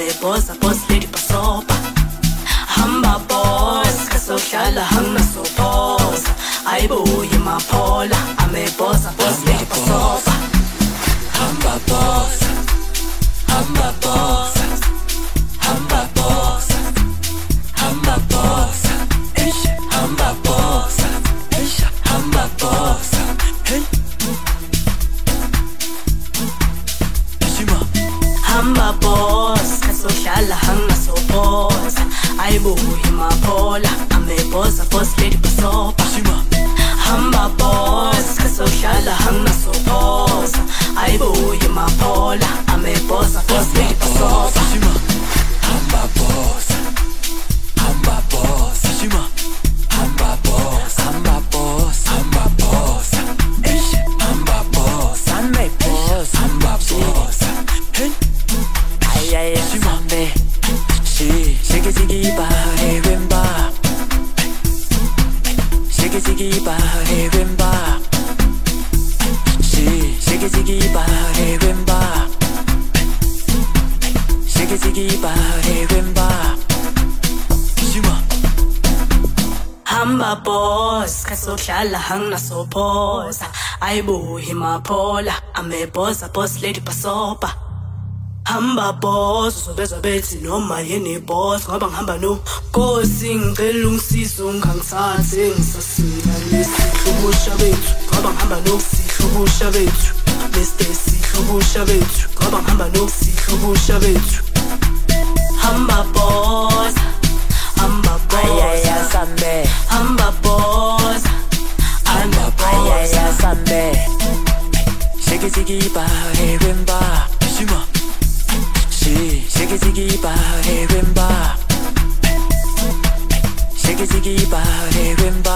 amebosa boss lady pasopa. Hamba boss, kasohlala hanga soposa. Ayibuye maphola, amebosa boss lady pasopa. Hamba boss, hamba boss, hamba boss, hamba boss, ish, hamba boss, ish, hamba boss, hey. Hamba boss, kasohlala hanga soposa. Ayibuye maphola, amebosa boss lady pasopa. Hamba boss, kasohlala hanga soposa. Ayibuye maphola, amebosa boss lady pasopa. Hamba boss, hamba boss, hamba boss, hamba boss, hamba boss, ish, hamba boss, hamba boss, hamba boss, hey. Ay ay ay, sambe, shake it, body, rimba, shake it, body, rimba, shake it, body, rimba, shake it, body, rimba. Hamba boss, kasohlala hanga soposa. Ayibuye maphola, amebosa boss lady pasopa. Hamba boss, uzobezwa bethi noma yini boss. Ngoba ngihamba no Nkosi, ngicela ungisize ungangisathe ngisasina lesihlobusha bethu. Ngoba ngihamba no sihlobusha bethu, Mr. sihlobusha bethu. Ngoba ngihamba no sihlobusha bethu. Hamba boss, hamba boss, hamba boss, hamba boss, shake it, body, rimba, shake it, body, rimba, shake it, body, rimba.